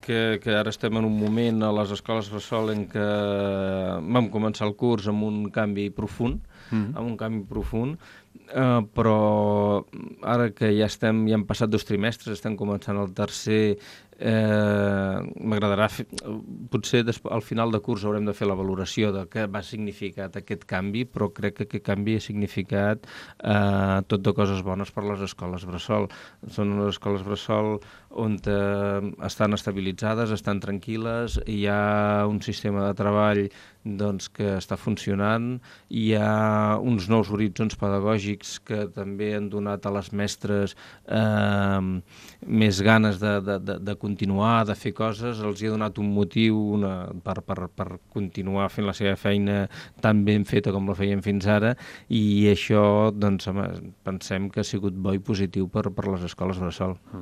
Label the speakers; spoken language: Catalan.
Speaker 1: que ara estem en un moment a les escoles bressol en què vam començar el curs amb un canvi profund, però ara que ja han passat 2 trimestres, estem començant el tercer, m'agradarà potser al final de curs haurem de fer la valoració de què va significat aquest canvi, però crec que aquest canvi ha significat tot de coses bones per les escoles bressol. Són unes escoles bressol on estan estabilitzades, estan tranquil·les, hi ha un sistema de treball doncs, que està funcionant, hi ha uns nous horitzons pedagògics que també han donat a les mestres més ganes de continuar, de fer coses, els hi ha donat un motiu per continuar fent la seva feina tan ben feta com la feien fins ara, i això doncs, pensem que ha sigut bo i positiu per les escoles bressol.